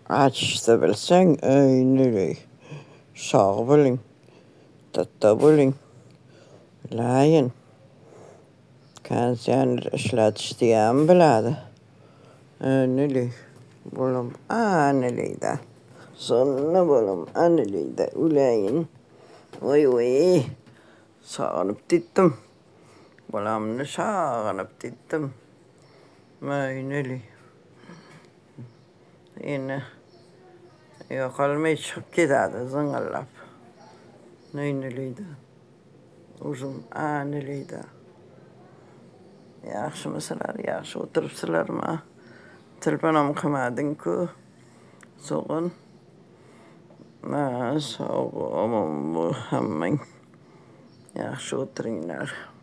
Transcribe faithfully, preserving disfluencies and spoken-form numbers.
Açsa bilsəng öynürük. Sağ bilin, tıtta bilin. Layin, kansiyan işlət istəyən bilədi. Öynürük. Bulum anılıydı. Sonuna bulum anılıydı. Ulayın. Oy oy. Sağınıp dittim. Bulamını sağınıp dittim. Öynürük. Yine yokalmay çıkıp giderdi zıngıllap. Öynürüydü. Uzun anılıydı. Yaxşı mısılar, yaxşı oturupsılar mı? Telefon qilmading ku. So'g'in. Ha, sog' omon bu hammang. Yaxshi o'tiringlar.